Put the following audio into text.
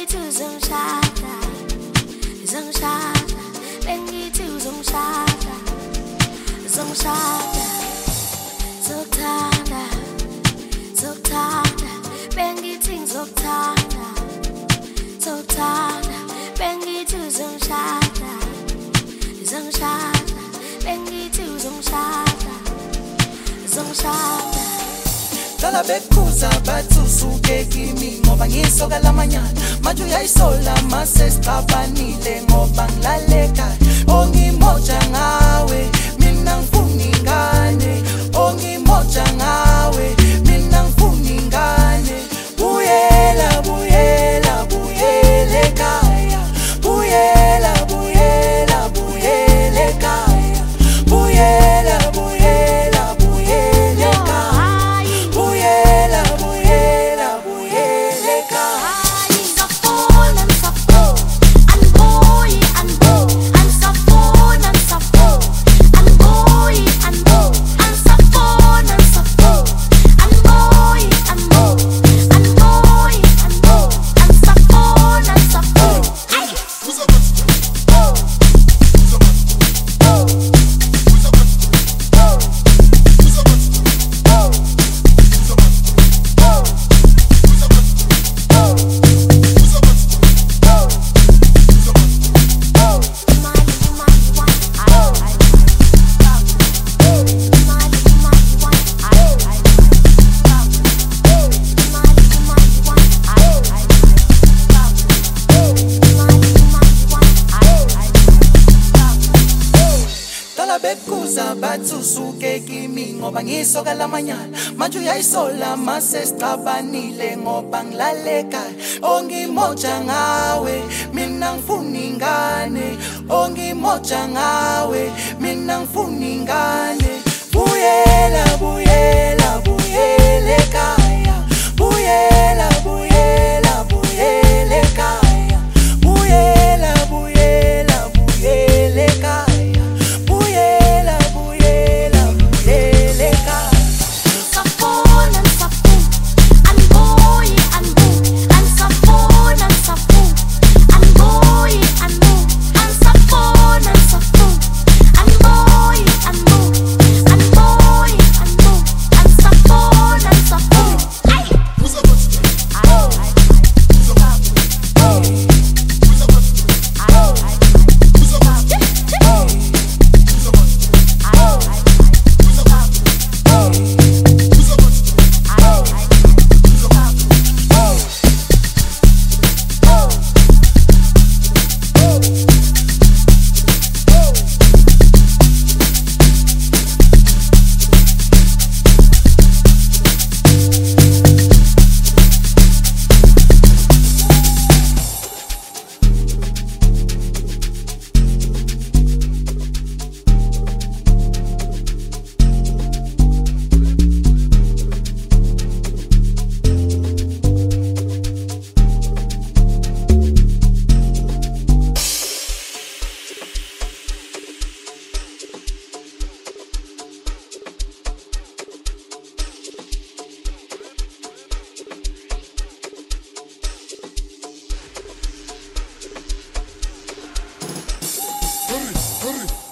bengithi uzongishada, uzongishada, bengithi uzongishada, uzongishada, zokuthanda, zokuthanda, bengithi ngizokuthanda, zokuthanda, bengithi uzongishada, uzongishada, bengithi uzongishada, uzongishada. Dala bekuza bathi usuke kimi ngoba ngisoka lamanyana manje uyayisola mase siqabanile ngoba ngilaleka ongimoja ngawe mina ngifuna ingane ongimoja ngawe mina ngifuna ingane buyela buyela buyele ekhaya buyela buyela buyele ekhaya buyela buyela buyele ekhaya bekuza bathi usuke kimi ngoba ngisoka lamanyana manje uyayisola mase siqabanile ngoba ngilaleka ongimoja ngawe mina ngifuna ingane ongimoja ngawe mina ngifuna ingane buyela buyela buyele ekhaya buyela buyela buyele ekhaya buyela buyela buyele ekhaya Hurry.